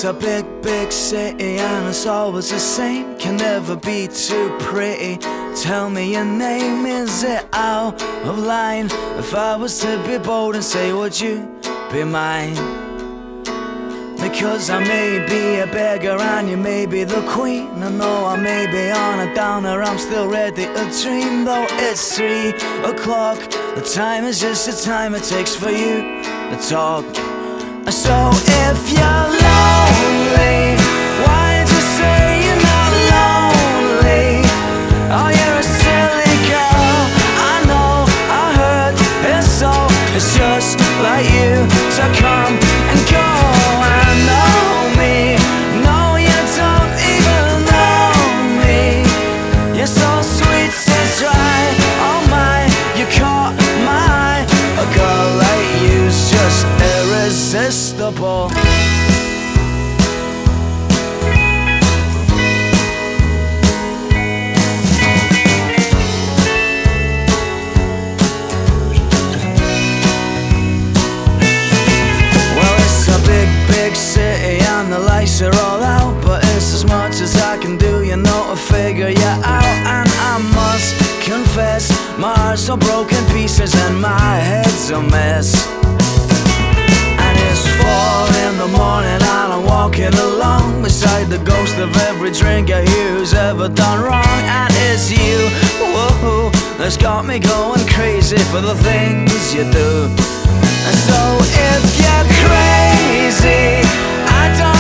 a big, big city and it's always the same. Can never be too pretty. Tell me your name, is it out of line? If I was to be bold and say, would you be mine? Because I may be a beggar and you may be the queen. I know I may be on a downer, I'm still ready to dream. Though it's 3 o'clock, the time is just the time it takes for you to talk. So if you're lonely, why don't you say you're not lonely? Oh, you're a silly girl, I know, I heard it's so. It's just like you to come and go. I know me, no, you don't even know me. You're so sweet to try, oh my, you caught my eye. A girl like you's just irresistible. Big city and the lights are all out, but it's as much as I can do, you know, to figure you out. And I must confess, my heart's all broken pieces and my head's a mess. And it's 4 in the morning and I'm walking along beside the ghost of every drinker here who's ever done wrong. And it's you, whoa, that's got me going crazy for the things you do. And so if you're crazy, I don't